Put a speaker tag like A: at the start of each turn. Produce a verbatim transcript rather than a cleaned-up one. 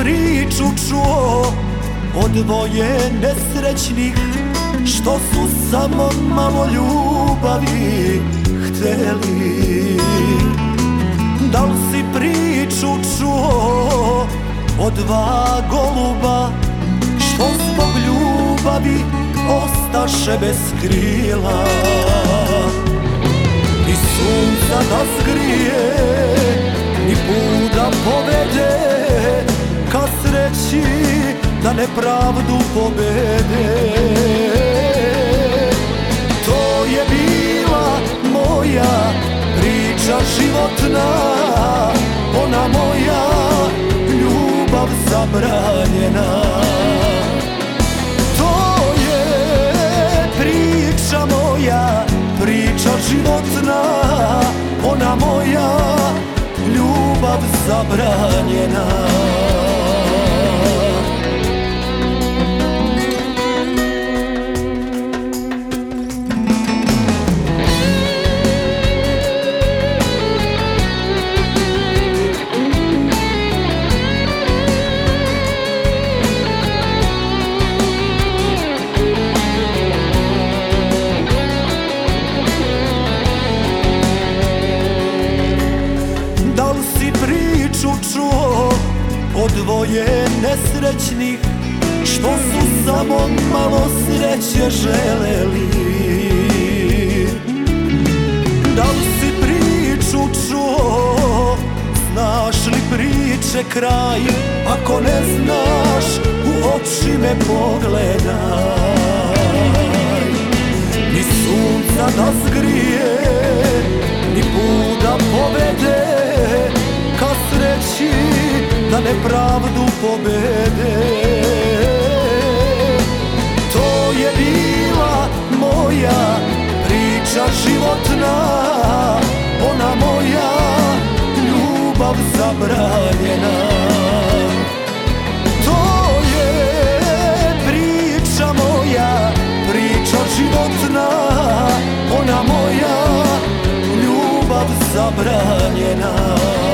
A: priču čuo od dvoje nesrećnih što su samo malo ljubavi hteli? Da li si priču čuo od dva goluba što zbog ljubavi ostaše bez krila? Ni sunca da zgrije, ni put da povede ka sreći da nepravdu pobede. To je bila moja priča životna, ona moja ljubav zabranjena. To je priča moja, priča životna, ona moja ljubav zabranjena. Čuo od dvoje nesrećnih što su samo malo sreće želeli? Da li si priču čuo, znaš li priče kraj? Ako ne znaš, u oči me pogledaj. Ni sunca da zgrije, ni put da povede ka sreći da nepravdu pobede. To je bila moja priča životna, ona moja ljubav zabranjena. To je priča moja, priča životna, ona moja ljubav zabranjena.